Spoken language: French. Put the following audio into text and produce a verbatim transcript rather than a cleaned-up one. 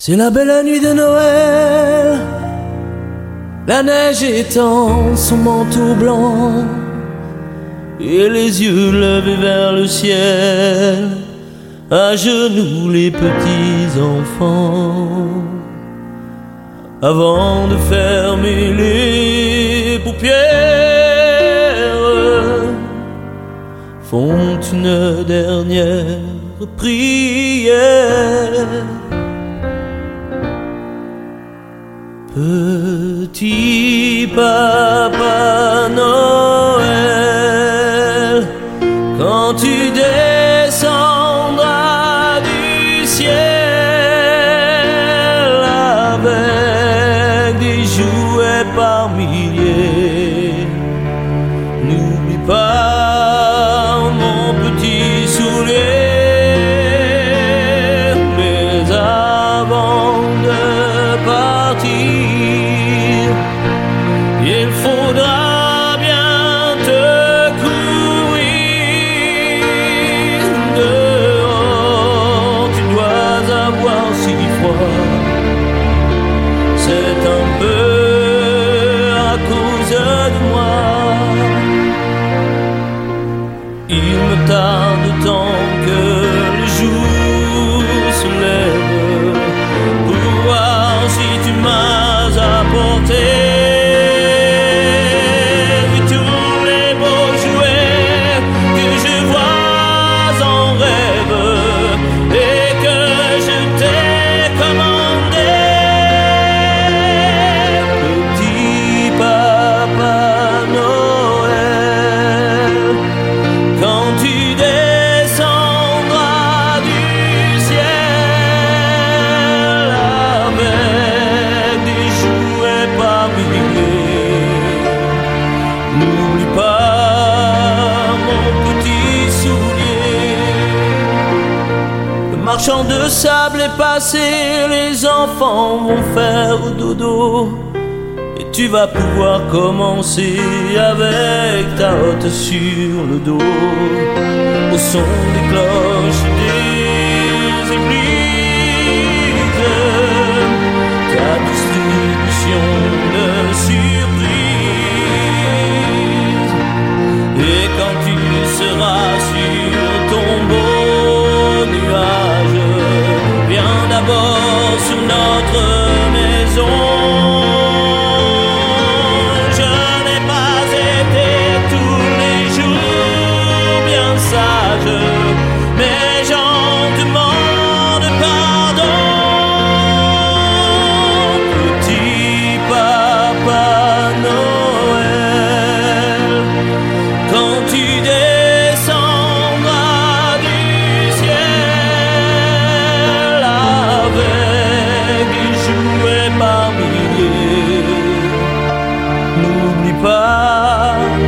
C'est la belle nuit de Noël, la neige étend son manteau blanc et les yeux levés vers le ciel, à genoux les petits enfants. Avant de fermer les paupières, font une dernière prière. Petit Papa Noël, quand tu descendras du ciel avec des jouets par milliers, n'oublie pas mon petit soulier. Mais avant de partir, il faudra bien te courir dehors. Tu dois avoir si froid, c'est un peu à cause de moi. Il me tarde tant que le jour se lève pour voir si tu m'as apporté tous les beaux jouets que je vois en rêve et que je t'ai commandé. Petit Papa Noël, quand tu descendras du ciel avec des jouets par milliers, n'oublie pas mon petit soulier. Le marchand de sable est passé, les enfants vont faire dodo, et tu vas pouvoir commencer avec ta hotte sur le dos, au son des cloches des églises, ta distribution de surprises. Et quand tu seras sur ton beau nuage, viens d'abord sur notre maison. Je n'ai pas été tous les jours bien sage, mais j'en demande pardon. Petit Papa Noël, quand tu descendras du ciel avec des jouets par milliers, n'oublie pas